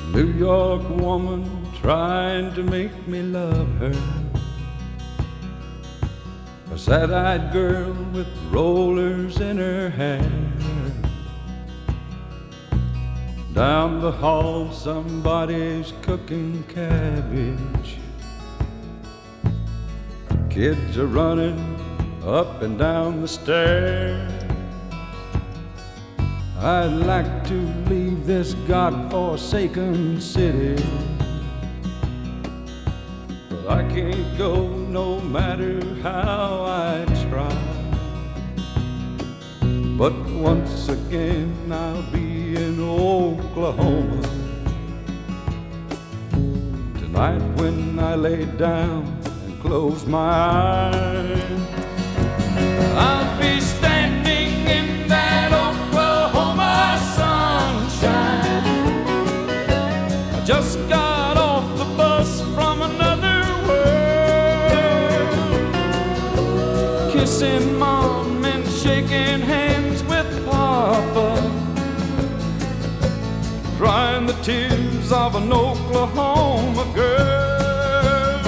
New York woman trying to make me love her. A sad-eyed girl with rollers in her hair. Down the hall somebody's cooking cabbage. Kids are running up and down the stairs. I'd like to leave this God-forsaken city, but I can't go no matter how I try. But once again I'll be in Oklahoma tonight when I lay down and close my eyes. I'll be standing in that Oklahoma sunshine. I just got off the bus from another world, kissing Mom and shaking hands with Papa, drying the tears of an Oklahoma girl,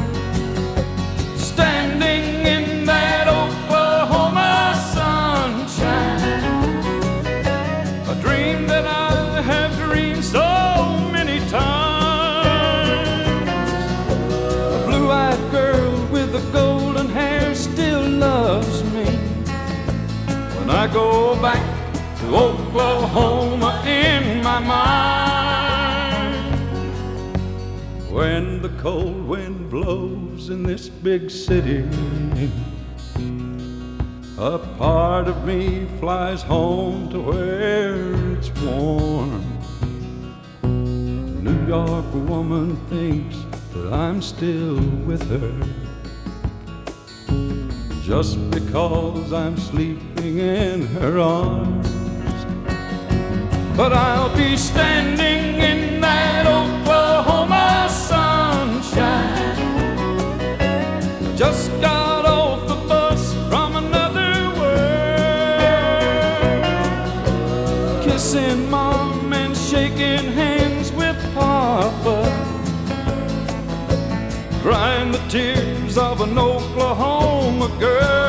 standing in that Oklahoma sunshine. A dream that I have dreamed so many times. A blue-eyed girl with the golden hair still loves me when I go back to Oklahoma in my mind. When the cold wind blows in this big city, a part of me flies home to where it's warm. A New York woman thinks that I'm still with her just because I'm sleeping in her arms. But I'll be standing in that Oklahoma sunshine. Just got off the bus from another world, kissing Mom and shaking hands with Papa, drying the tears of an Oklahoma girl.